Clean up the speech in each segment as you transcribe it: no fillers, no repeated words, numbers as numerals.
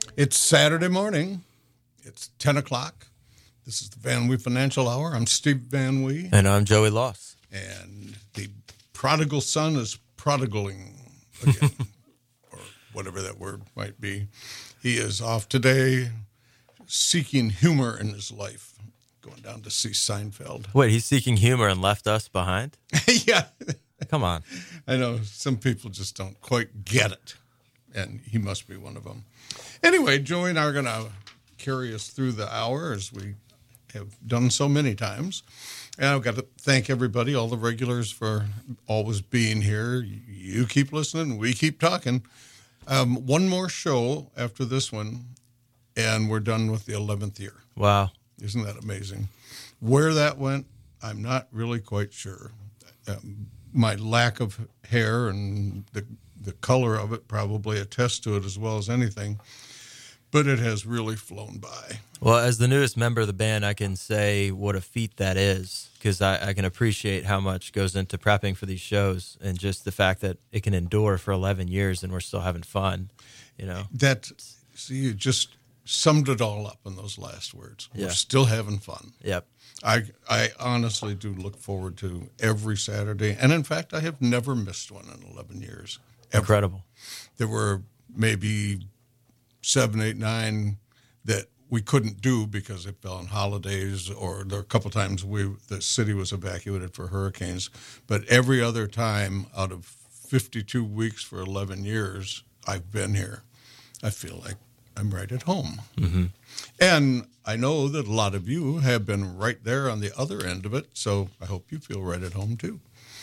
It's Saturday morning. It's 10 o'clock. This is the Van Wee Financial Hour. I'm Steve Van Wee. And I'm Joey Loss. And the prodigal son is prodigaling again, or whatever that word might be. He is off today seeking humor in his life, going down to see Seinfeld. Wait, he's seeking humor and left us behind? Yeah. Come on. I know some people just don't quite get it, and he must be one of them. Anyway, Joey and I are going to carry us through the hour as we have done so many times. And I've got to thank everybody, all the regulars, for always being here. You keep listening. We keep talking. One more show after this one, and we're done with the 11th year. Wow. Isn't that amazing? Where that went, I'm not really quite sure. My lack of hair and the color of it probably attests to it as well as anything. But it has really flown by. Well, as the newest member of the band, I can say what a feat that is, because I can appreciate how much goes into prepping for these shows, and just the fact that it can endure for 11 years and we're still having fun, you know. See, you just summed it all up in those last words. Yeah. We're still having fun. Yep. I honestly do look forward to every Saturday. And in fact, I have never missed one in 11 years. Ever. Incredible. There were maybe 7, 8, 9 that we couldn't do because it fell on holidays, or there were a couple times the city was evacuated for hurricanes. But every other time out of 52 weeks for 11 years I've been here, I feel like I'm right at home. Mm-hmm. And I know that a lot of you have been right there on the other end of it, so I hope you feel right at home too.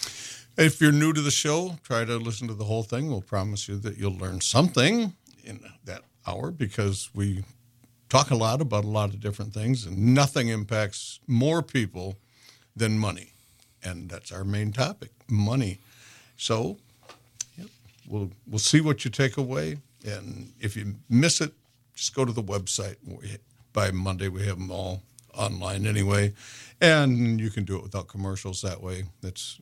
If you're new to the show, try to listen to the whole thing. We'll promise you that you'll learn something in that hour, because we talk a lot about a lot of different things, and nothing impacts more people than money. And that's our main topic, money. So yep, we'll see what you take away. And if you miss it, just go to the website. By Monday, we have them all online anyway. And you can do it without commercials that way. That's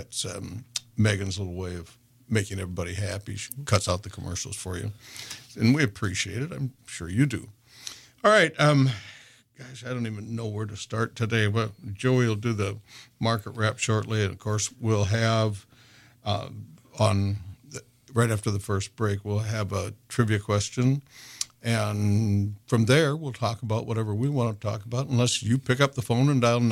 Megan's little way of making everybody happy. She cuts out the commercials for you. And we appreciate it. I'm sure you do. All right. Gosh, I don't even know where to start today. But Joey will do the market wrap shortly. And, of course, we'll have right after the first break, we'll have a trivia question. And from there, we'll talk about whatever we want to talk about, unless you pick up the phone and dial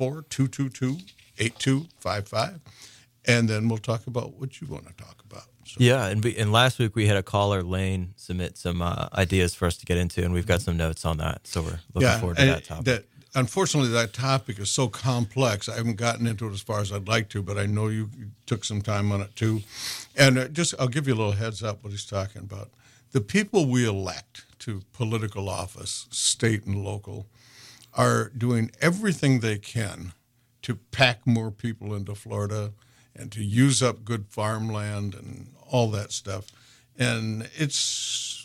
904-222-8255. And then we'll talk about what you want to talk about. So. Yeah, and last week we had a caller, Lane, submit some ideas for us to get into, and we've got some notes on that. So we're looking forward to that topic. Unfortunately, that topic is so complex. I haven't gotten into it as far as I'd like to, but I know you took some time on it too. And I'll give you a little heads up what he's talking about. The people we elect to political office, state and local, are doing everything they can to pack more people into Florida and to use up good farmland and all that stuff. And it's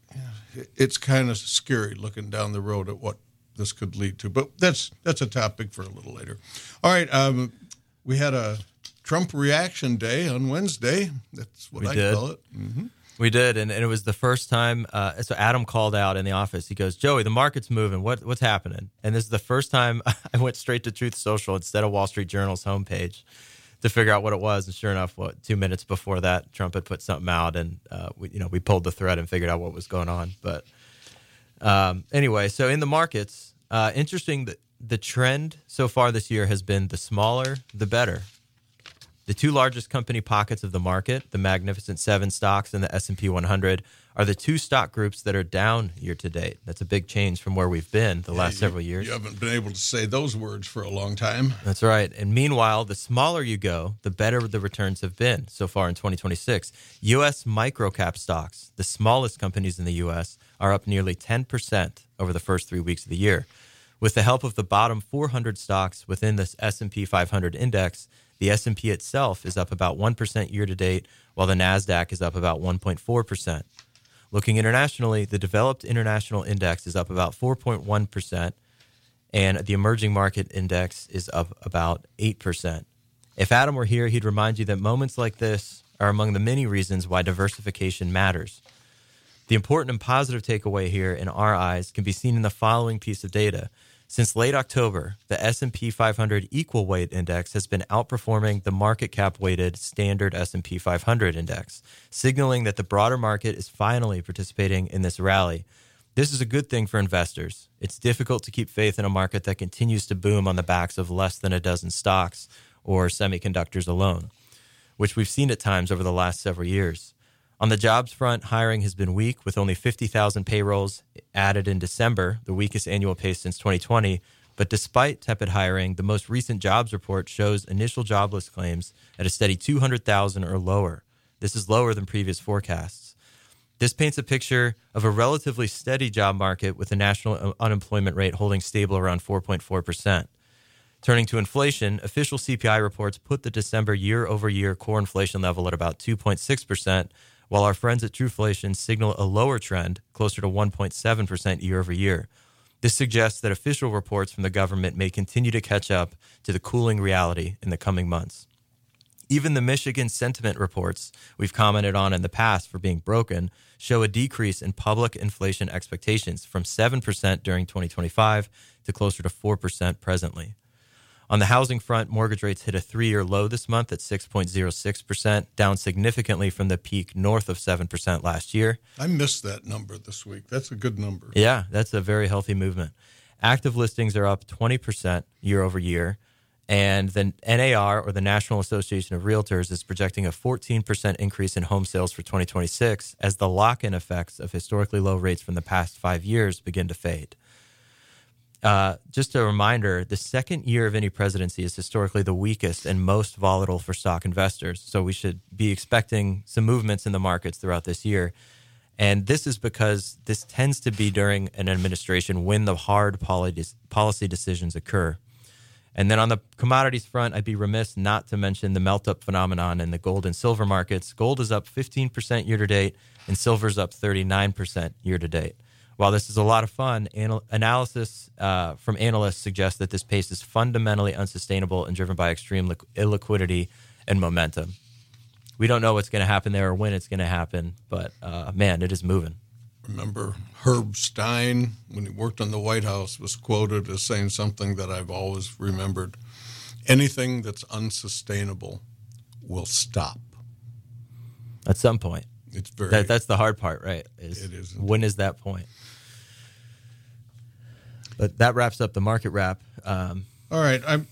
kind of scary looking down the road at what this could lead to. But that's a topic for a little later. All right, we had a Trump reaction day on Wednesday. That's what I call it. Mm-hmm. We did, and it was the first time. So Adam called out in the office. He goes, "Joey, the market's moving. What's happening?" And this is the first time I went straight to Truth Social instead of Wall Street Journal's homepage to figure out what it was. And sure enough, 2 minutes before that, Trump had put something out, and we pulled the thread and figured out what was going on. But anyway, so in the markets, interesting that the trend so far this year has been the smaller, the better. The two largest company pockets of the market, the Magnificent Seven stocks and the S&P 100, are the two stock groups that are down year to date. That's a big change from where we've been the last several years. You haven't been able to say those words for a long time. That's right. And meanwhile, the smaller you go, the better the returns have been so far in 2026. U.S. microcap stocks, the smallest companies in the U.S., are up nearly 10% over the first 3 weeks of the year. With the help of the bottom 400 stocks within this S&P 500 index, the S&P itself is up about 1% year-to-date, while the NASDAQ is up about 1.4%. Looking internationally, the Developed International Index is up about 4.1%, and the Emerging Market Index is up about 8%. If Adam were here, he'd remind you that moments like this are among the many reasons why diversification matters. The important and positive takeaway here in our eyes can be seen in the following piece of data. Since late October, the S&P 500 Equal Weight Index has been outperforming the market cap-weighted standard S&P 500 index, signaling that the broader market is finally participating in this rally. This is a good thing for investors. It's difficult to keep faith in a market that continues to boom on the backs of less than a dozen stocks or semiconductors alone, which we've seen at times over the last several years. On the jobs front, hiring has been weak, with only 50,000 payrolls added in December, the weakest annual pace since 2020. But despite tepid hiring, the most recent jobs report shows initial jobless claims at a steady 200,000 or lower. This is lower than previous forecasts. This paints a picture of a relatively steady job market, with the national unemployment rate holding stable around 4.4%. Turning to inflation, official CPI reports put the December year-over-year core inflation level at about 2.6%, while our friends at Truflation signal a lower trend, closer to 1.7% year-over-year. This suggests that official reports from the government may continue to catch up to the cooling reality in the coming months. Even the Michigan sentiment reports we've commented on in the past for being broken show a decrease in public inflation expectations from 7% during 2025 to closer to 4% presently. On the housing front, mortgage rates hit a 3-year low this month at 6.06%, down significantly from the peak north of 7% last year. I missed that number this week. That's a good number. Yeah, that's a very healthy movement. Active listings are up 20% year over year, and the NAR, or the National Association of Realtors, is projecting a 14% increase in home sales for 2026 as the lock-in effects of historically low rates from the past 5 years begin to fade. Just a reminder, the second year of any presidency is historically the weakest and most volatile for stock investors. So we should be expecting some movements in the markets throughout this year. And this is because this tends to be during an administration when the hard policy decisions occur. And then on the commodities front, I'd be remiss not to mention the melt-up phenomenon in the gold and silver markets. Gold is up 15% year-to-date, and silver's up 39% year-to-date. While this is a lot of fun, analysis from analysts suggests that this pace is fundamentally unsustainable and driven by extreme illiquidity and momentum. We don't know what's going to happen there or when it's going to happen, but man, it is moving. Remember Herb Stein, when he worked in the White House, was quoted as saying something that I've always remembered. Anything that's unsustainable will stop. At some point. It's very. That's the hard part, right? It is. When is that point? But that wraps up the market wrap. All right, I'm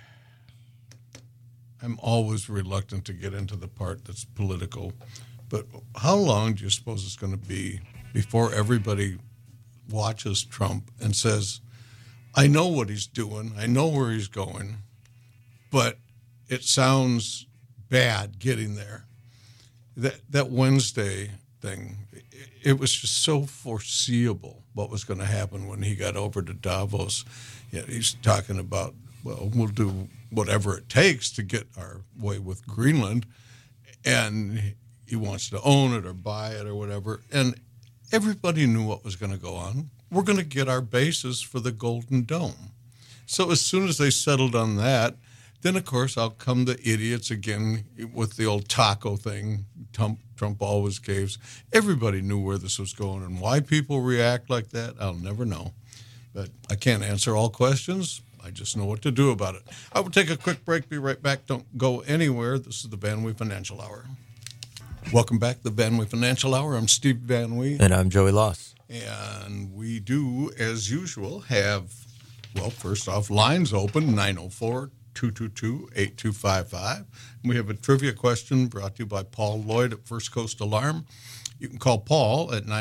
always reluctant to get into the part that's political, but how long do you suppose it's going to be before everybody watches Trump and says, I know what he's doing, I know where he's going, but it sounds bad getting there? That Wednesday thing, it was just so foreseeable what was going to happen when he got over to Davos. You know, he's talking about, well, we'll do whatever it takes to get our way with Greenland, and he wants to own it or buy it or whatever. And everybody knew what was going to go on. We're going to get our bases for the Golden Dome. So as soon as they settled on that, then, of course, out come the idiots again with the old taco thing. Trump always caves. Everybody knew where this was going, and why people react like that, I'll never know. But I can't answer all questions. I just know what to do about it. I will take a quick break, be right back. Don't go anywhere. This is the Van Wee Financial Hour. Welcome back to the Van Wee Financial Hour. I'm Steve Van Wee. And I'm Joey Loss. And we do, as usual, have, well, first off, lines open, 904-222-8255. We have a trivia question brought to you by Paul Lloyd at First Coast Alarm. You can call Paul at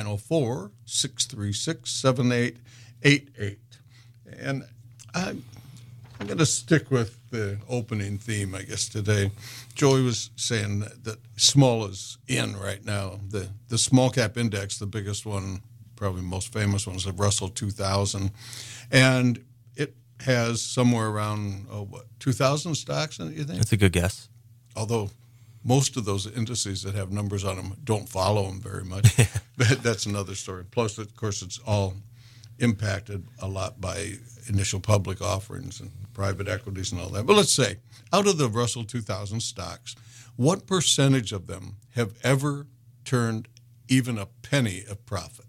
904-636-7888. And I'm going to stick with the opening theme, I guess, today. Joey was saying that small is in right now. The small cap index, the biggest one, probably most famous one, is the Russell 2000. And it has somewhere around, 2,000 stocks in it, you think? That's a good guess. Although most of those indices that have numbers on them don't follow them very much. But that's another story. Plus, of course, it's all impacted a lot by initial public offerings and private equities and all that. But let's say, out of the Russell 2000 stocks, what percentage of them have ever turned even a penny of profit.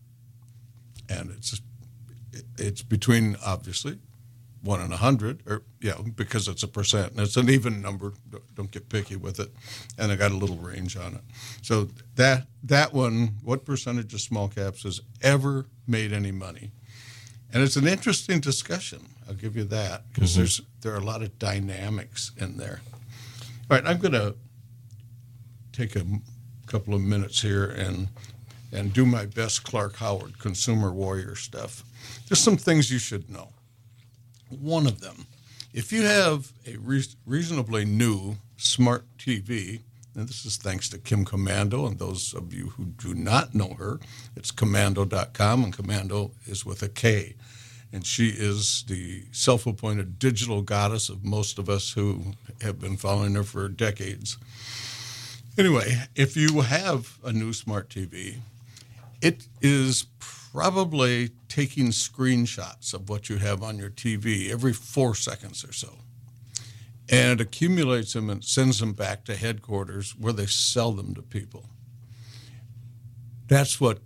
And it's between, obviously, 1 and 100, because it's a percent. And it's an even number. Don't get picky with it. And I got a little range on it. So that one, what percentage of small caps has ever made any money? And it's an interesting discussion. I'll give you that, because there are a lot of dynamics in there. All right, I'm going to take a couple of minutes here and do my best Clark Howard, consumer warrior stuff. There's some things you should know. One of them, if you have a reasonably new smart TV, and this is thanks to Kim Komando, and those of you who do not know her, it's Komando.com, and Komando is with a K. And she is the self-appointed digital goddess of most of us who have been following her for decades. Anyway, if you have a new smart TV, it is probably taking screenshots of what you have on your TV every 4 seconds or so. And it accumulates them and sends them back to headquarters where they sell them to people. That's what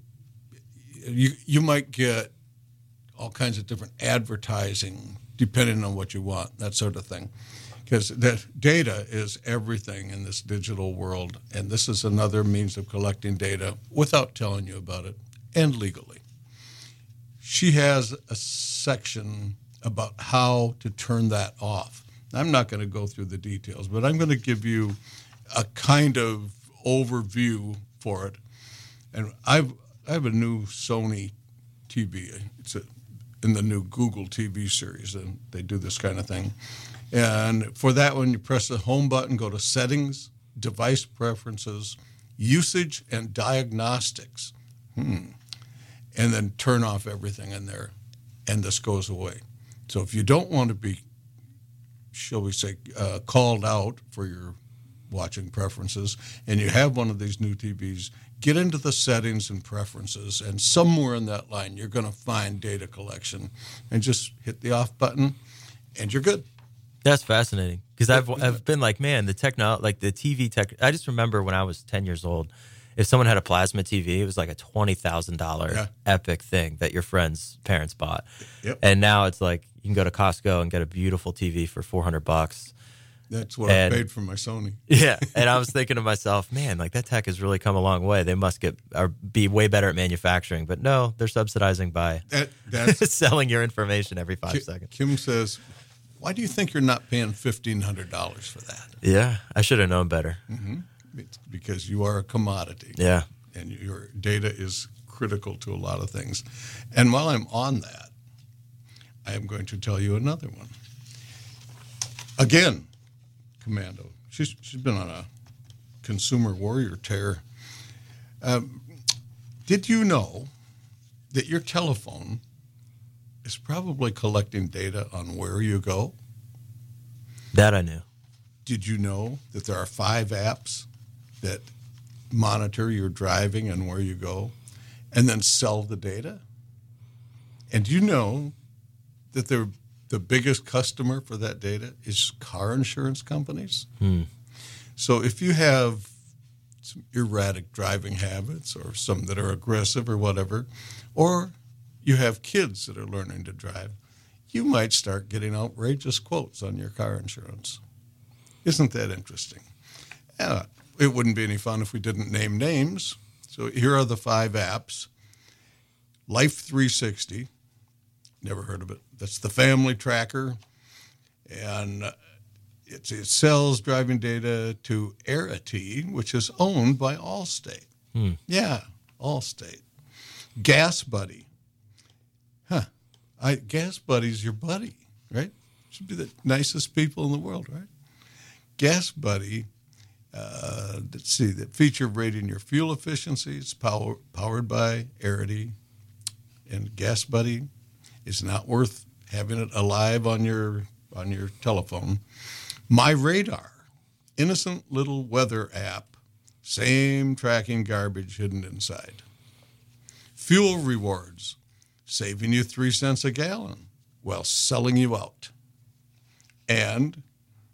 you might get, all kinds of different advertising depending on what you want, that sort of thing. Because that data is everything in this digital world, and this is another means of collecting data without telling you about it, and legally. She has a section about how to turn that off. I'm not going to go through the details, but I'm going to give you a kind of overview for it. And I have a new Sony TV. It's in the new Google TV series, and they do this kind of thing. And for that one, you press the home button, go to Settings, Device Preferences, Usage, and Diagnostics. And then turn off everything in there, and this goes away. So if you don't want to be, shall we say, called out for your watching preferences, and you have one of these new TVs, get into the settings and preferences, and somewhere in that line, you're going to find data collection, and just hit the off button, and you're good. That's fascinating, because I've been like, man, the TV tech. I just remember when I was 10 years old, if someone had a plasma TV, it was like a $20,000 epic thing that your friend's parents bought. Yep. And now it's like you can go to Costco and get a beautiful TV for $400. That's what I paid for my Sony. Yeah, and I was thinking to myself, man, like that tech has really come a long way. They must be way better at manufacturing, but no, they're subsidizing by selling your information every 5 seconds. Kim says, why do you think you're not paying $1,500 for that? Yeah, I should have known better. Mm-hmm. It's because you are a commodity. Yeah. And your data is critical to a lot of things. And while I'm on that, I am going to tell you another one. Again, Komando. She's been on a consumer warrior tear. Did you know that your telephone is probably collecting data on where you go? That I knew. Did you know that there are 5 apps that monitor your driving and where you go and then sell the data? And do you know that the biggest customer for that data is car insurance companies? So if you have some erratic driving habits or some that are aggressive or whatever, or you have kids that are learning to drive, you might start getting outrageous quotes on your car insurance. Isn't that interesting? It wouldn't be any fun if we didn't name names. So here are the 5 apps. Life 360, never heard of it. That's the family tracker. And it sells driving data to Arity, which is owned by Allstate. Yeah, Allstate. Gas Buddy. Gas Buddy's your buddy, right? Should be the nicest people in the world, right? Gas Buddy, let's see, that feature rating your fuel efficiency. It's powered by Arity. And Gas Buddy is not worth having it alive on your telephone. My Radar, innocent little weather app, same tracking garbage hidden inside. Fuel Rewards, saving you 3 cents a gallon while selling you out. And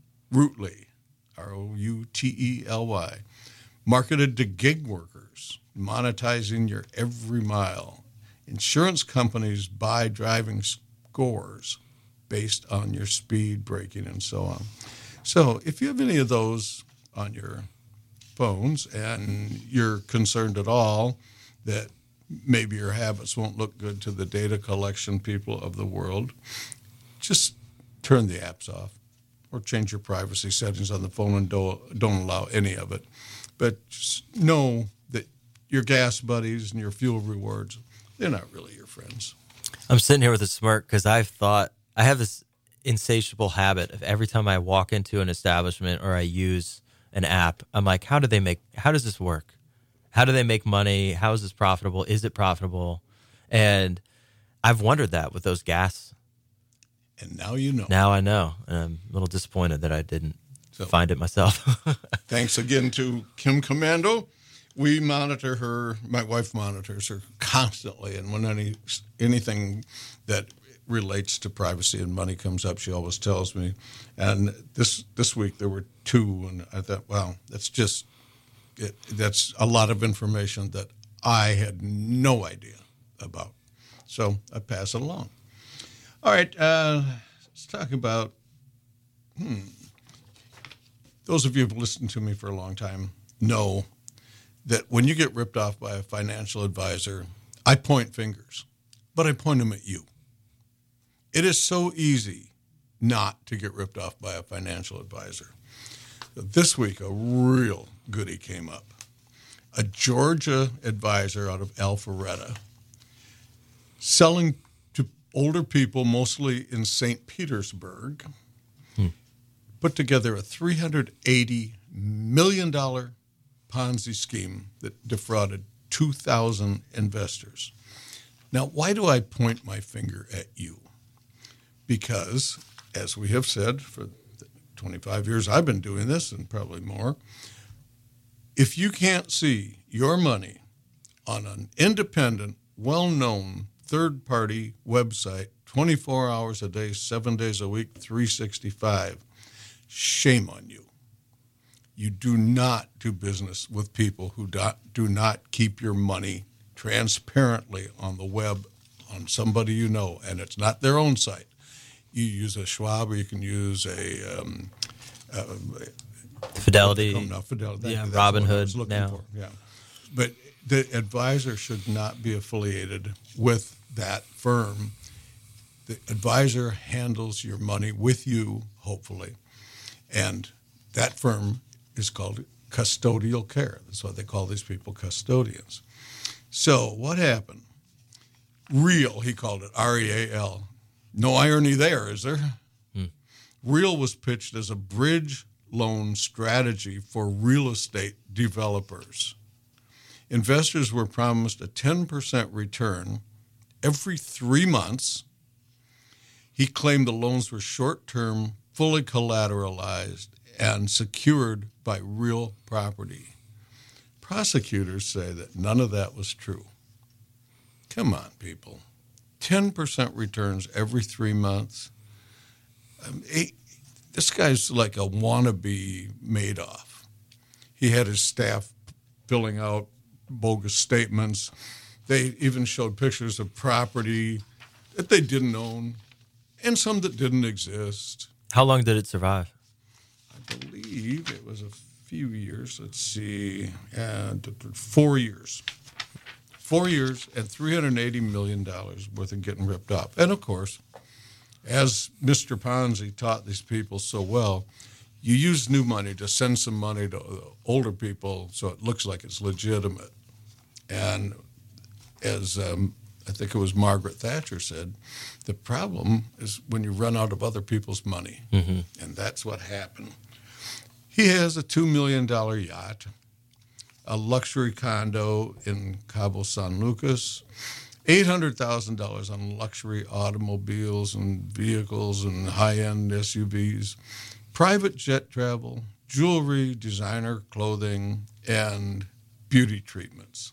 Rootly, Routely, marketed to gig workers monetizing your every mile. Insurance companies buy driving scores based on your speed, braking, and so on. So if you have any of those on your phones and you're concerned at all that maybe your habits won't look good to the data collection people of the world, just turn the apps off or change your privacy settings on the phone and don't allow any of it. But just know that your gas buddies and your fuel rewards, they're not really your friends. I'm sitting here with a smirk because I have this insatiable habit of every time I walk into an establishment or I use an app, I'm like, how does this work? How do they make money? How is this profitable? Is it profitable? And I've wondered that with those gas. And now you know. Now I know. And I'm a little disappointed that I didn't find it myself. Thanks again to Kim Komando. We monitor her. My wife monitors her constantly. And when anything that relates to privacy and money comes up, she always tells me. And this week there were 2. And I thought, wow, that's a lot of information that I had no idea about. So I pass it along. All right, let's talk about, those of you who have listened to me for a long time know that when you get ripped off by a financial advisor, I point fingers, but I point them at you. It is so easy not to get ripped off by a financial advisor. This week, a real goodie came up. A Georgia advisor out of Alpharetta selling to older people, mostly in St. Petersburg, put together a $380 million Ponzi scheme that defrauded 2,000 investors. Now, why do I point my finger at you? Because, as we have said for 25 years I've been doing this, and probably more, if you can't see your money on an independent, well-known, third-party website 24 hours a day, 7 days a week, 365, shame on you. You do not do business with people who do not keep your money transparently on the web on somebody you know, and it's not their own site. You use a Schwab, or you can use a Fidelity. Fidelity. Yeah, Robinhood now. Yeah, but the advisor should not be affiliated with that firm. The advisor handles your money with you, hopefully, and that firm is called custodial care. That's why they call these people custodians. So what happened? Real, he called it, REAL. No irony there, is there? Real was pitched as a bridge loan strategy for real estate developers. Investors were promised a 10% return every 3 months. He claimed the loans were short-term, fully collateralized, and secured by real property. Prosecutors say that none of that was true. Come on, people. 10% returns every 3 months. This guy's like a wannabe Madoff. He had his staff filling out bogus statements. They even showed pictures of property that they didn't own and some that didn't exist. How long did it survive? I believe it was a few years. Let's see, 4 years. 4 years and $380 million worth of getting ripped off. And, of course, as Mr. Ponzi taught these people so well, you use new money to send some money to older people so it looks like it's legitimate. And as I think it was Margaret Thatcher said, the problem is when you run out of other people's money. Mm-hmm. And that's what happened. He has a $2 million yacht, a luxury condo in Cabo San Lucas, $800,000 on luxury automobiles and vehicles and high-end SUVs, private jet travel, jewelry, designer clothing, and beauty treatments.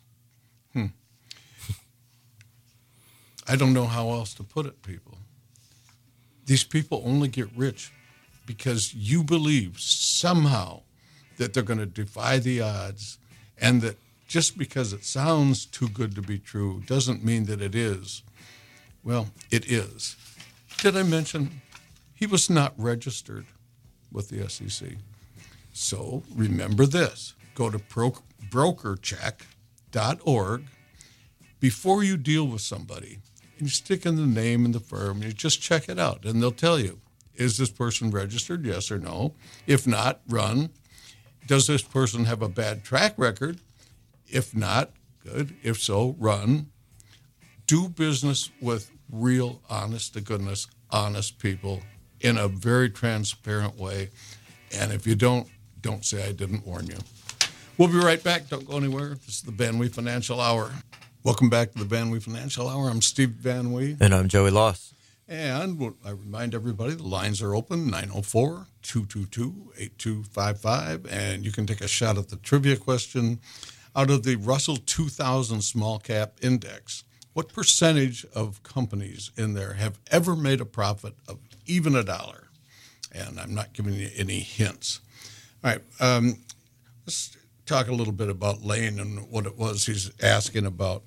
I don't know how else to put it, people. These people only get rich because you believe somehow that they're going to defy the odds and that just because it sounds too good to be true doesn't mean that it is. Well, it is. Did I mention he was not registered with the SEC? So remember this. Go to brokercheck.org before you deal with somebody. And you stick in the name and the firm, and you just check it out, and they'll tell you, is this person registered, yes or no? If not, run. Does this person have a bad track record? If not, good. If so, run. Do business with real, honest-to-goodness, honest people in a very transparent way. And if you don't say I didn't warn you. We'll be right back. Don't go anywhere. This is the Van Wee Financial Hour. Welcome back to the Van Wee Financial Hour. I'm Steve Van Wee. And I'm Joey Loss. And I remind everybody the lines are open, 904-222-8255. And you can take a shot at the trivia question. Out of the Russell 2000 Small Cap Index, what percentage of companies in there have ever made a profit of even $1? And I'm not giving you any hints. All right, let's talk a little bit about Lane and what it was he's asking about.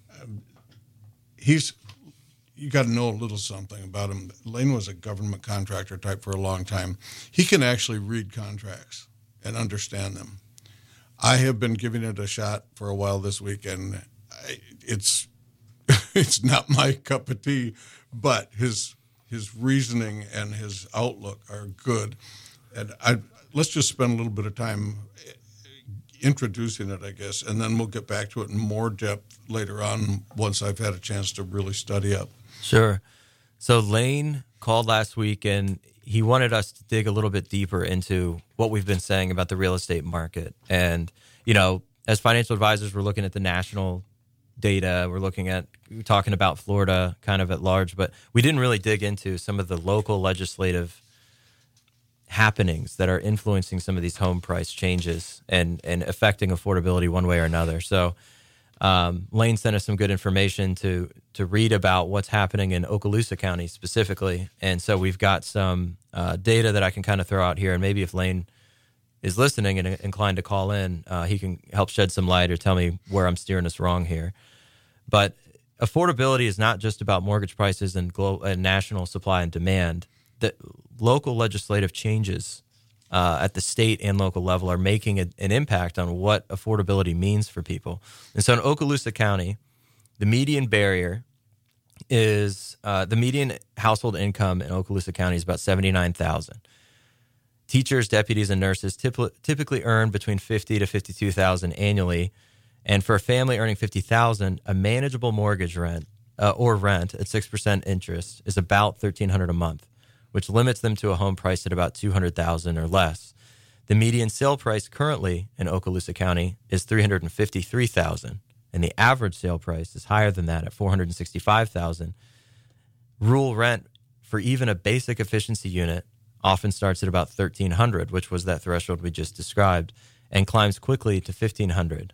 You got to know a little something about him. Lane was a government contractor type for a long time. He can actually read contracts and understand them. I have been giving it a shot for a while this week, and it's not my cup of tea, but his reasoning and his outlook are good. And let's just spend a little bit of time introducing it, I guess, and then we'll get back to it in more depth later on once I've had a chance to really study up. Sure. So Lane called last week, and he wanted us to dig a little bit deeper into what we've been saying about the real estate market. And, as financial advisors, we're looking at the national data. We're talking about Florida kind of at large, but we didn't really dig into some of the local legislative happenings that are influencing some of these home price changes and affecting affordability one way or another. So Lane sent us some good information to read about what's happening in Okaloosa County specifically. And so we've got some data that I can kind of throw out here. And maybe if Lane is listening and inclined to call in, he can help shed some light or tell me where I'm steering us wrong here. But affordability is not just about mortgage prices and national supply and demand. The local legislative changes at the state and local level are making an impact on what affordability means for people. And so in Okaloosa County, the median barrier is the median household income in Okaloosa County is about $79,000. Teachers, deputies, and nurses typically earn between $50,000 to $52,000 annually, and for a family earning $50,000, a manageable mortgage rent at 6% interest is about $1,300 a month, which limits them to a home price at about $200,000 or less. The median sale price currently in Okaloosa County is $353,000, and the average sale price is higher than that at $465,000. Rural rent for even a basic efficiency unit often starts at about $1,300, which was that threshold we just described, and climbs quickly to $1,500.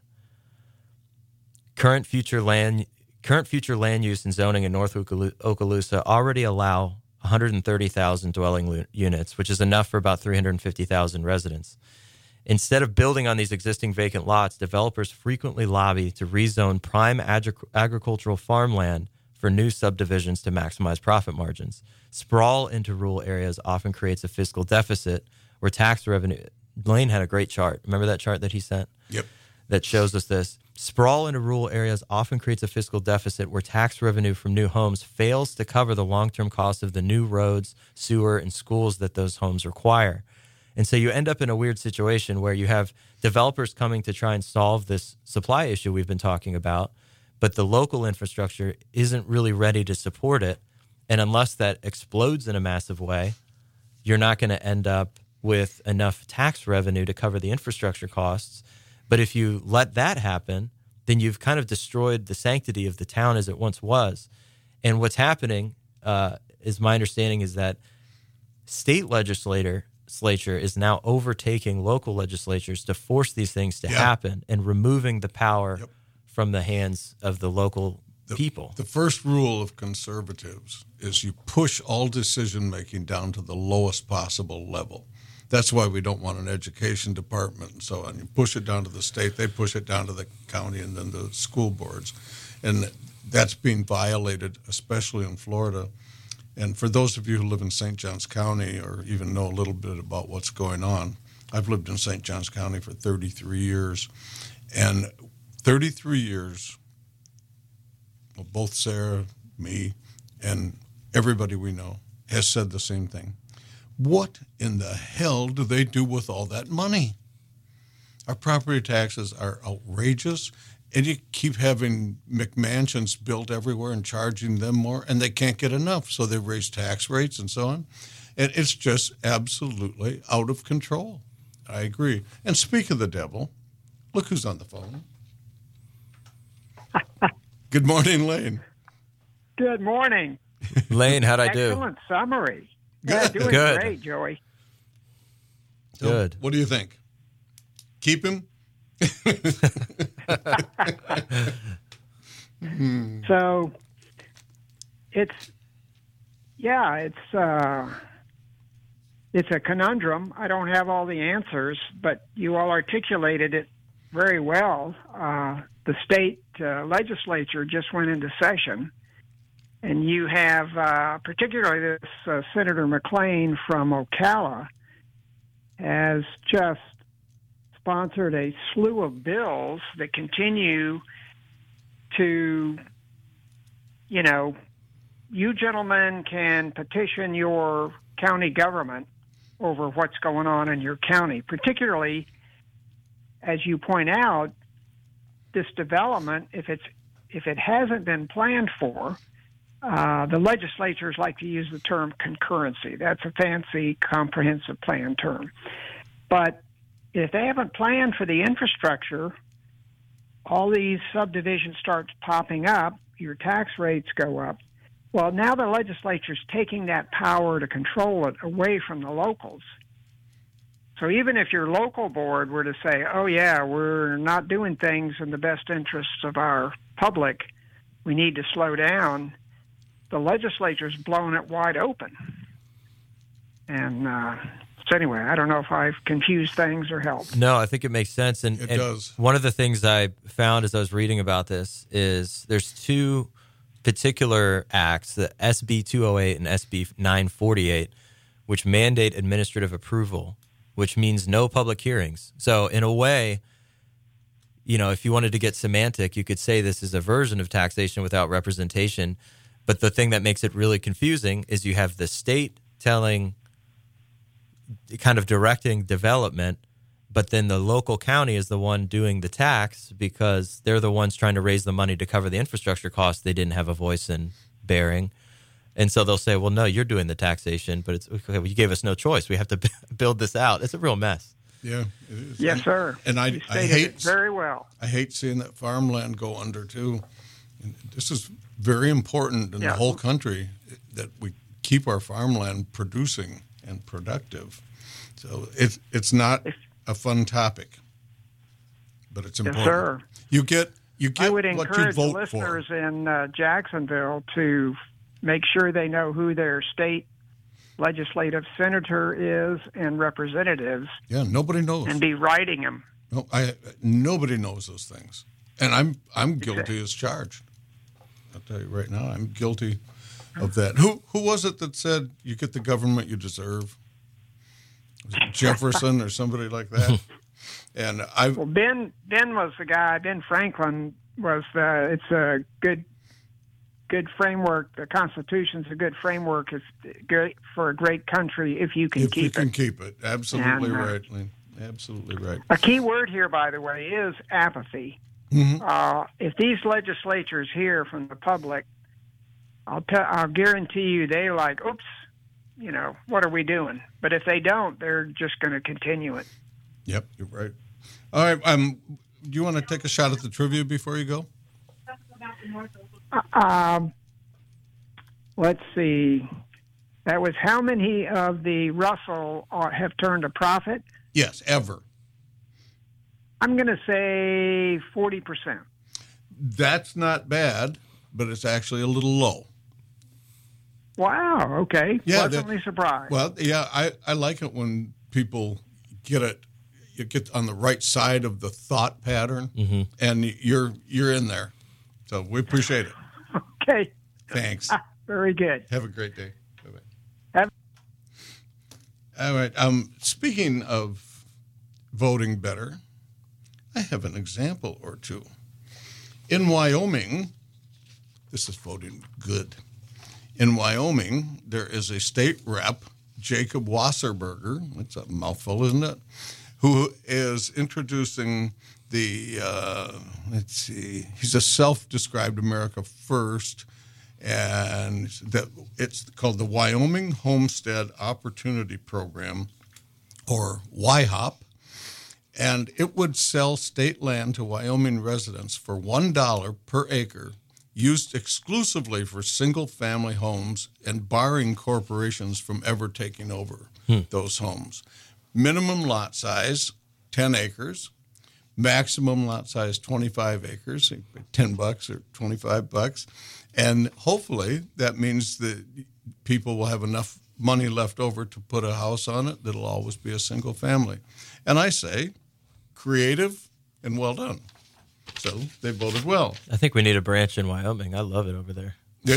Current future land use and zoning in North Okaloosa already allow 130,000 dwelling units, which is enough for about 350,000 residents. Instead of building on these existing vacant lots, developers frequently lobby to rezone prime agricultural farmland for new subdivisions to maximize profit margins. Sprawl into rural areas often creates a fiscal deficit where tax revenue... Lane had a great chart. Remember that chart that he sent? Yep. That shows us this. Sprawl into rural areas often creates a fiscal deficit where tax revenue from new homes fails to cover the long-term costs of the new roads, sewer, and schools that those homes require. And so you end up in a weird situation where you have developers coming to try and solve this supply issue we've been talking about, but the local infrastructure isn't really ready to support it. And unless that explodes in a massive way, you're not going to end up with enough tax revenue to cover the infrastructure costs. But if you let that happen, then you've kind of destroyed the sanctity of the town as it once was. And what's happening, is my understanding, is that state legislature is now overtaking local legislatures to force these things to happen and removing the power from the hands of the local people. The first rule of conservatives is you push all decision-making down to the lowest possible level. That's why we don't want an education department and so on. You push it down to the state, they push it down to the county and then the school boards. And that's being violated, especially in Florida. And for those of you who live in St. Johns County or even know a little bit about what's going on, I've lived in St. Johns County for 33 years. And 33 years, well, both Sarah, me, and everybody we know has said the same thing. What in the hell do they do with all that money? Our property taxes are outrageous, and you keep having McMansions built everywhere and charging them more, and they can't get enough, so they raise tax rates and so on. And it's just absolutely out of control. I agree. And speak of the devil, look who's on the phone. Good morning, Lane. Good morning. Lane, how'd I do? Excellent summary. Good. Yeah, doing Good. great, Joey. Good. What do you think? Keep him? So it's a conundrum. I don't have all the answers, but you all articulated it very well. The state legislature just went into session, and you have particularly this Senator McLean from Ocala has just sponsored a slew of bills that continue to, you gentlemen can petition your county government over what's going on in your county, particularly, as you point out, this development, if it hasn't been planned for, the legislatures like to use the term concurrency. That's a fancy comprehensive plan term. But if they haven't planned for the infrastructure, all these subdivisions start popping up, your tax rates go up. Well, now the legislature's taking that power to control it away from the locals. So even if your local board were to say, oh, yeah, we're not doing things in the best interests of our public, we need to slow down, the legislature's blown it wide open. And so anyway, I don't know if I've confused things or helped. No, I think it makes sense. And it does. One of the things I found as I was reading about this is there's two particular acts, the SB 208 and SB 948, which mandate administrative approval, which means no public hearings. So in a way, if you wanted to get semantic, you could say this is a version of taxation without representation. But the thing that makes it really confusing is you have the state kind of directing development, but then the local county is the one doing the tax because they're the ones trying to raise the money to cover the infrastructure costs they didn't have a voice in bearing. And so they'll say, well, no, you're doing the taxation, but it's okay, well, you gave us no choice. We have to build this out. It's a real mess. Yeah, it is. Yes, sir. And I hate it very well. I hate seeing that farmland go under too. And this is very important in the whole country that we keep our farmland producing and productive. So it's not a fun topic, but it's important. Yes, sir. You get I would what you encourage vote listeners for. in Jacksonville to make sure they know who their state legislative senator is and representatives. Yeah, nobody knows. And be writing them. No, nobody knows those things, and I'm guilty as charged. I'll tell you right now, I'm guilty of that. Who was it that said you get the government you deserve? Was it Jefferson or somebody like that? And Ben was the guy. Ben Franklin was. It's a good framework. The Constitution's a good framework. It's great for a great country if you can keep it. If you can keep it, absolutely right, Lynn. Absolutely right. A key word here, by the way, is apathy. Mm-hmm. If these legislatures hear from the public, I'll guarantee you they like, oops, what are we doing? But if they don't, they're just going to continue it. Yep, you're right. All right. Do you want to take a shot at the trivia before you go? Let's see. That was how many of the Russell have turned a profit? Yes, ever. I'm going to say 40%. That's not bad, but it's actually a little low. Wow. Okay. Yeah, Pleasantly surprised. Well, yeah, I like it when people get it. You get on the right side of the thought pattern, and you're in there. So we appreciate it. Okay. Thanks. Very good. Have a great day. Bye-bye. All right. Speaking of voting better, I have an example or two. In Wyoming, this is voting good. In Wyoming, there is a state rep, Jacob Wasserberger. That's a mouthful, isn't it? Who is introducing the, he's a self-described America First, and it's called the Wyoming Homestead Opportunity Program, or WYHOP, and it would sell state land to Wyoming residents for $1 per acre, used exclusively for single-family homes and barring corporations from ever taking over those homes. Minimum lot size, 10 acres. Maximum lot size, 25 acres, $10 or $25. And hopefully that means that people will have enough money left over to put a house on it that'll always be a single family. And I say, creative and well done. So they voted well. I think we need a branch in Wyoming. I love it over there.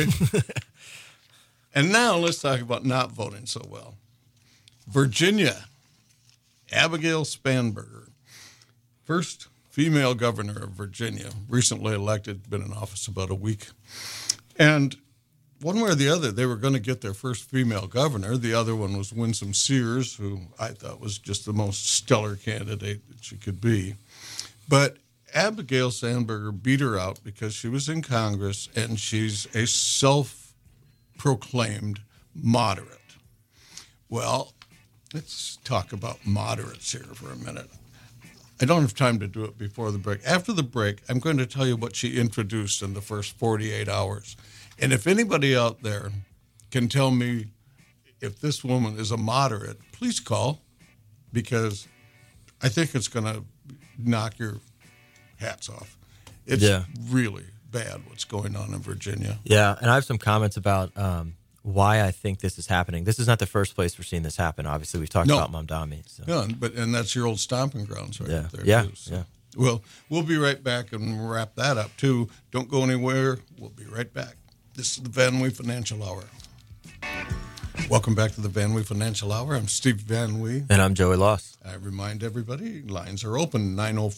And now let's talk about not voting so well. Virginia. Abigail Spanberger, first female governor of Virginia, recently elected, been in office about a week. And one way or the other, they were going to get their first female governor. The other one was Winsome Sears, who I thought was just the most stellar candidate that she could be. But Abigail Spanberger beat her out because she was in Congress and she's a self-proclaimed moderate. Well, let's talk about moderates here for a minute. I don't have time to do it before the break. After the break, I'm going to tell you what she introduced in the first 48 hours. And if anybody out there can tell me if this woman is a moderate, please call, because I think it's going to knock your hats off. It's really bad what's going on in Virginia. Yeah, and I have some comments about why I think this is happening. This is not the first place we're seeing this happen. Obviously, we've talked about Mamdani. So. No, and that's your old stomping grounds right up there. Yeah, too, so. Well, we'll be right back and wrap that up, too. Don't go anywhere. We'll be right back. This is the Van Wee Financial Hour. Welcome back to the Van Wee Financial Hour. I'm Steve Van Wee. And I'm Joey Loss. I remind everybody, lines are open,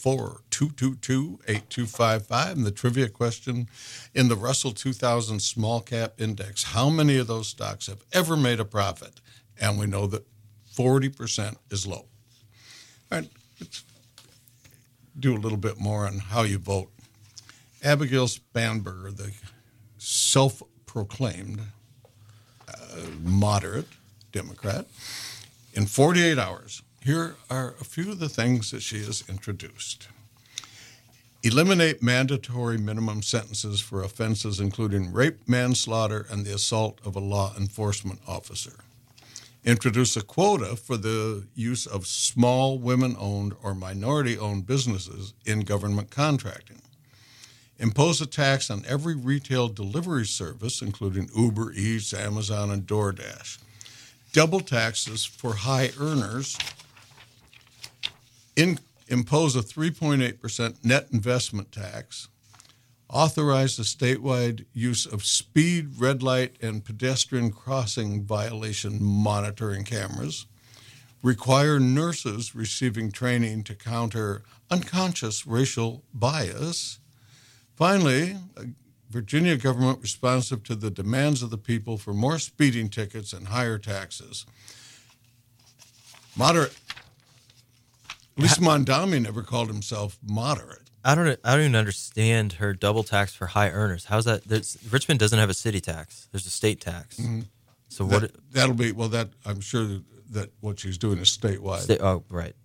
904-222-8255. And the trivia question, in the Russell 2000 Small Cap Index, how many of those stocks have ever made a profit? And we know that 40% is low. All right, let's do a little bit more on how you vote. Abigail Spanberger, the self-proclaimed moderate Democrat, in 48 hours, here are a few of the things that she has introduced. Eliminate mandatory minimum sentences for offenses including rape, manslaughter, and the assault of a law enforcement officer. Introduce a quota for the use of small women-owned or minority-owned businesses in government contracting. Impose a tax on every retail delivery service, including Uber Eats, Amazon, and DoorDash. Double taxes for high earners. Impose a 3.8% net investment tax. Authorize the statewide use of speed, red light, and pedestrian crossing violation monitoring cameras. Require nurses receiving training to counter unconscious racial bias. Finally, a Virginia government responsive to the demands of the people for more speeding tickets and higher taxes. Moderate. At least Mamdani never called himself moderate. I don't even understand her double tax for high earners. How's that? Richmond doesn't have a city tax. There's a state tax. Mm-hmm. So that'll be I'm sure that what she's doing is statewide. Right.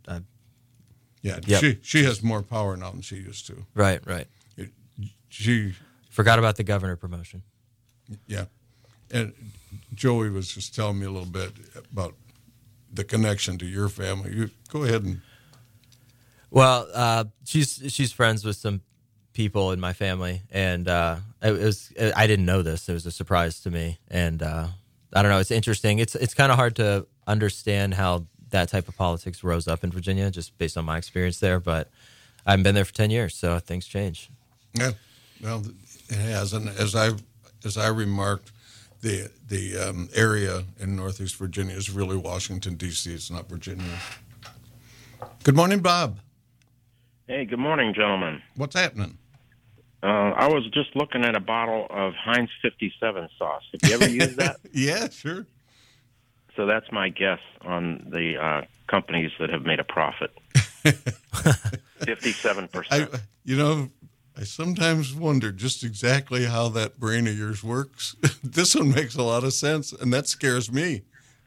She has more power now than she used to. Right. She forgot about the governor promotion. Yeah. And Joey was just telling me a little bit about the connection to your family. You go ahead and. Well, she's friends with some people in my family, and I didn't know this. It was a surprise to me, and I don't know. It's interesting. It's kind of hard to understand how that type of politics rose up in Virginia, just based on my experience there. But I haven't been there for 10 years, so things change. Yeah, well, it has. And as I remarked, the area in Northeast Virginia is really Washington, D.C. It's not Virginia. Good morning, Bob. Hey, good morning, gentlemen. What's happening? I was just looking at a bottle of Heinz 57 sauce. Have you ever used that? Yeah, sure. So that's my guess on the companies that have made a profit. 57%. I sometimes wonder just exactly how that brain of yours works. This one makes a lot of sense, and that scares me.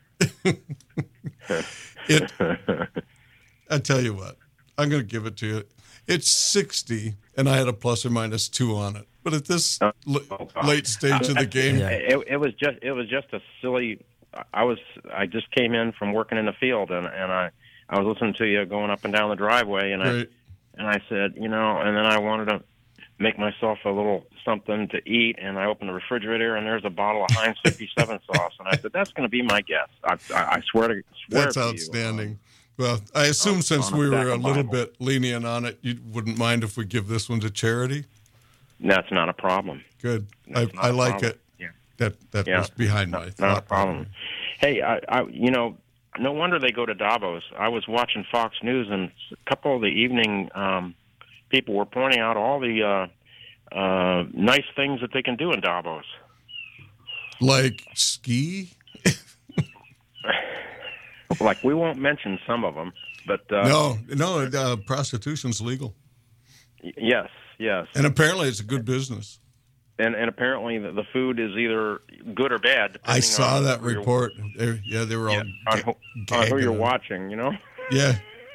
I tell you what, I'm going to give it to you. It's 60, and I had a plus or minus 2 on it. But at this late stage of the game, it was just a silly. I just came in from working in the field, and I was listening to you going up and down the driveway, and right. I said, and then I wanted to make myself a little something to eat, and I opened the refrigerator, and there's a bottle of Heinz 57 sauce, and I said, that's going to be my guess. I swear that's to outstanding. You. Well, I assume since we were a little bit lenient on it, you wouldn't mind if we give this one to charity? That's not a problem. Good. I like it. Yeah. That was behind my thought. Not a problem. Hey, no wonder they go to Davos. I was watching Fox News, and a couple of the evening people were pointing out all the nice things that they can do in Davos. Like ski? Like, we won't mention some of them, but... No, prostitution's legal. Yes. And apparently it's a good business. And apparently the food is either good or bad. I saw that report. They were all on who you're watching, Yeah.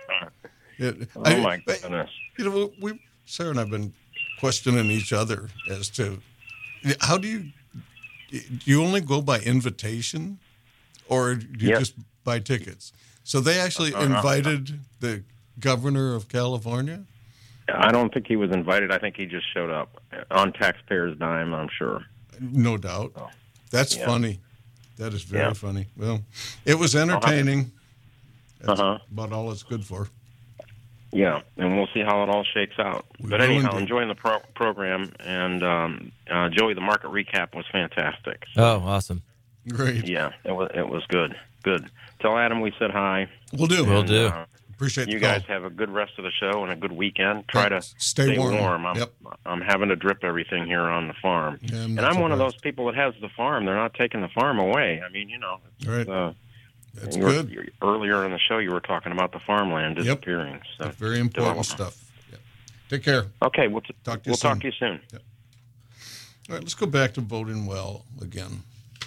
My goodness. Sarah and I have been questioning each other as to how do you only go by invitation, or do you just buy tickets? So they actually invited the governor of California? I don't think he was invited. I think he just showed up on taxpayers' dime, I'm sure. No doubt. That's funny. That is very funny. Well, it was entertaining. That's about all it's good for. Yeah, and we'll see how it all shakes out. But anyhow, enjoying the program, and Joey, the market recap was fantastic. Oh, awesome. Great. Yeah, it was good. Good. Tell Adam we said hi. We'll do. We'll do. Appreciate you guys. Have a good rest of the show and a good weekend. Try to stay warm. I'm having to drip everything here on the farm, and I'm one of those people that has the farm. They're not taking the farm away. I mean, right. That's good. Earlier in the show, you were talking about the farmland disappearing. So that's very important stuff. Yep. Take care. Okay, we'll talk to you soon. Yep. All right, let's go back to voting well again.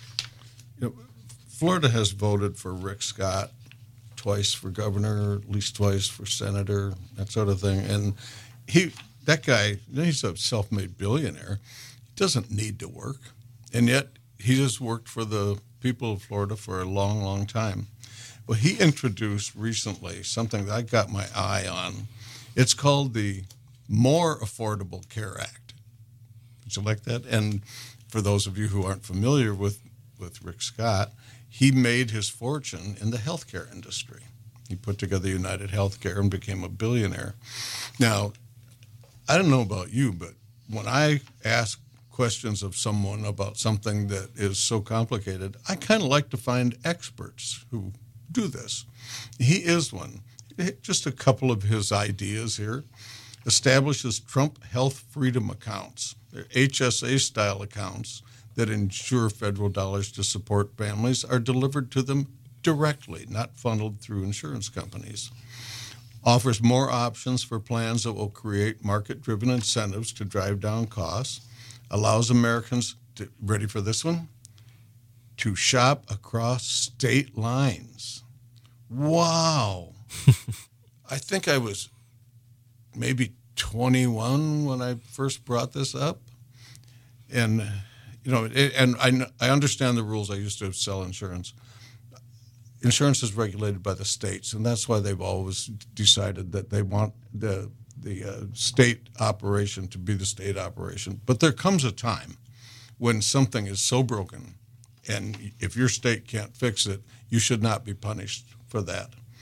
Florida has voted for Rick Scott twice for governor, at least twice for senator, that sort of thing. And that guy, he's a self-made billionaire. He doesn't need to work. And yet he just worked for the people of Florida for a long, long time. Well, he introduced recently something that I got my eye on. It's called the More Affordable Care Act. Would you like that? And for those of you who aren't familiar with Rick Scott, he made his fortune in the healthcare industry. He put together United Healthcare and became a billionaire. Now, I don't know about you, but when I ask questions of someone about something that is so complicated, I kind of like to find experts who do this. He is one. Just a couple of his ideas here. Establishes Trump Health Freedom Accounts. They're HSA-style accounts that ensure federal dollars to support families are delivered to them directly, not funneled through insurance companies. Offers more options for plans that will create market-driven incentives to drive down costs. Allows Americans, ready for this one, to shop across state lines. Wow. I think I was maybe 21 when I first brought this up. And and I understand the rules. I used to sell insurance. Insurance is regulated by the states, and that's why they've always decided that they want the state operation to be the state operation. But there comes a time when something is so broken, and if your state can't fix it, you should not be punished for that.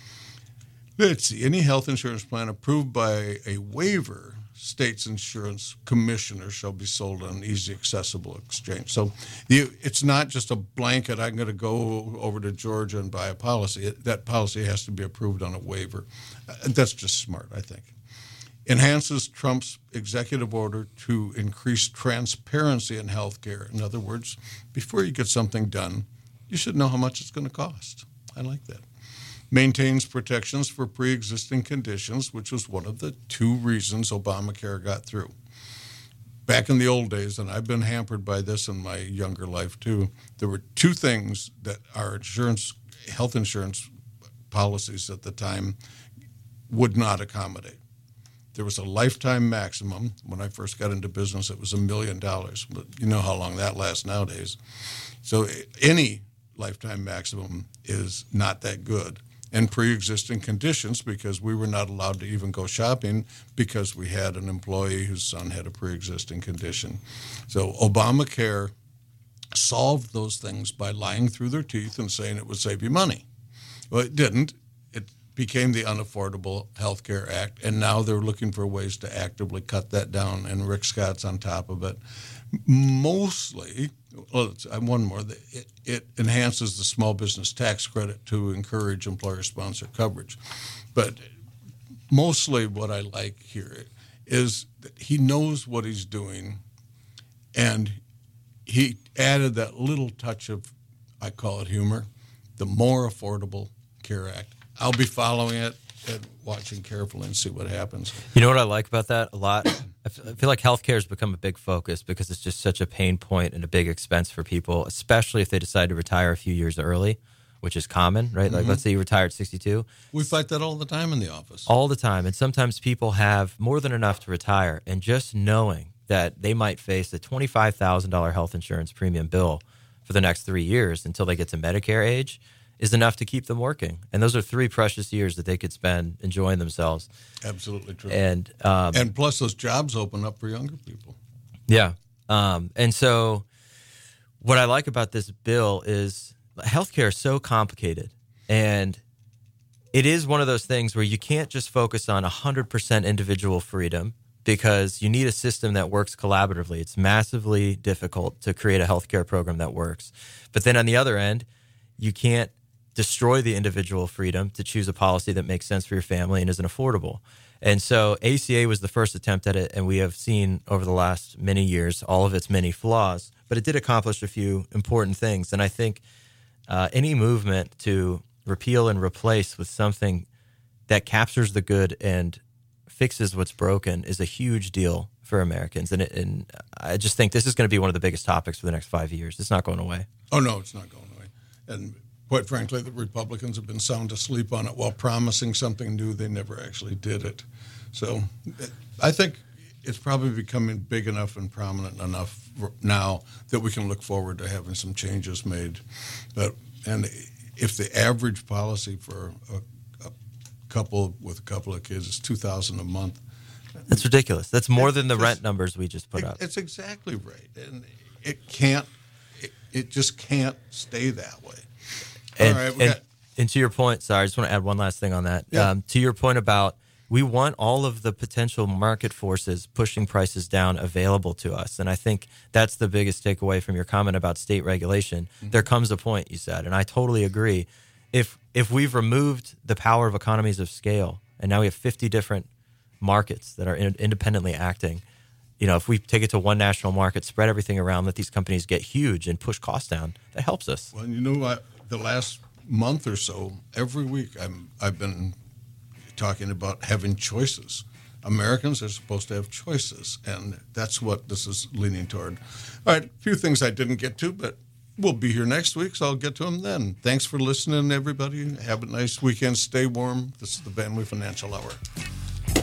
Let's see. Any health insurance plan approved by a waiver state's insurance commissioner shall be sold on easy accessible exchange. So it's not just a blanket, I'm going to go over to Georgia and buy a policy. That policy has to be approved on a waiver. That's just smart, I think. Enhances Trump's executive order to increase transparency in healthcare. In other words, before you get something done, you should know how much it's going to cost. I like that. Maintains protections for pre-existing conditions, which was one of the two reasons Obamacare got through. Back in the old days, and I've been hampered by this in my younger life too, there were two things that our health insurance policies at the time would not accommodate. There was a lifetime maximum. When I first got into business, it was $1 million, but you know how long that lasts nowadays. So any lifetime maximum is not that good. And pre-existing conditions, because we were not allowed to even go shopping because we had an employee whose son had a pre-existing condition. So Obamacare solved those things by lying through their teeth and saying it would save you money. Well, it didn't. It became the Unaffordable Health Care Act, and now they're looking for ways to actively cut that down, and Rick Scott's on top of it. Mostly, one more, it enhances the small business tax credit to encourage employer-sponsored coverage. But mostly what I like here is that he knows what he's doing, and he added that little touch of, I call it humor, the More Affordable Care Act. I'll be following it and watching carefully and see what happens. You know what I like about that a lot? I feel like healthcare has become a big focus because it's just such a pain point and a big expense for people, especially if they decide to retire a few years early, which is common, right? Like, let's say you retire at 62. We fight that all the time in the office. All the time. And sometimes people have more than enough to retire, and just knowing that they might face a $25,000 health insurance premium bill for the next 3 years until they get to Medicare age is enough to keep them working. And those are 3 precious years that they could spend enjoying themselves. Absolutely true. And plus those jobs open up for younger people. Yeah. And so what I like about this bill is healthcare is so complicated. And it is one of those things where you can't just focus on 100% individual freedom because you need a system that works collaboratively. It's massively difficult to create a healthcare program that works. But then on the other end, you can't destroy the individual freedom to choose a policy that makes sense for your family and isn't affordable. And so ACA was the first attempt at it, and we have seen over the last many years all of its many flaws, but it did accomplish a few important things. And I think any movement to repeal and replace with something that captures the good and fixes what's broken is a huge deal for Americans. And I just think this is going to be one of the biggest topics for the next 5 years. It's not going away. Oh, no, it's not going away. And quite frankly, the Republicans have been sound asleep on it while promising something new. They never actually did it. So I think it's probably becoming big enough and prominent enough now that we can look forward to having some changes made. And if the average policy for a couple with a couple of kids is $2,000 a month, that's ridiculous. That's more than the rent numbers we just put up. It's exactly right, and it just can't stay that way. And to your point, sorry, I just want to add one last thing on that. Yeah. To your point about we want all of the potential market forces pushing prices down available to us. And I think that's the biggest takeaway from your comment about state regulation. Mm-hmm. There comes a point, you said, and I totally agree. If we've removed the power of economies of scale and now we have 50 different markets that are independently acting, if we take it to one national market, spread everything around, let these companies get huge and push costs down, that helps us. Well, you know what? The last month or so, every week I've been talking about having choices. Americans are supposed to have choices, and that's what this is leaning toward. All right, a few things I didn't get to, but we'll be here next week, so I'll get to them then. Thanks for listening, everybody. Have a nice weekend. Stay warm. This is the Van Wee Financial Hour.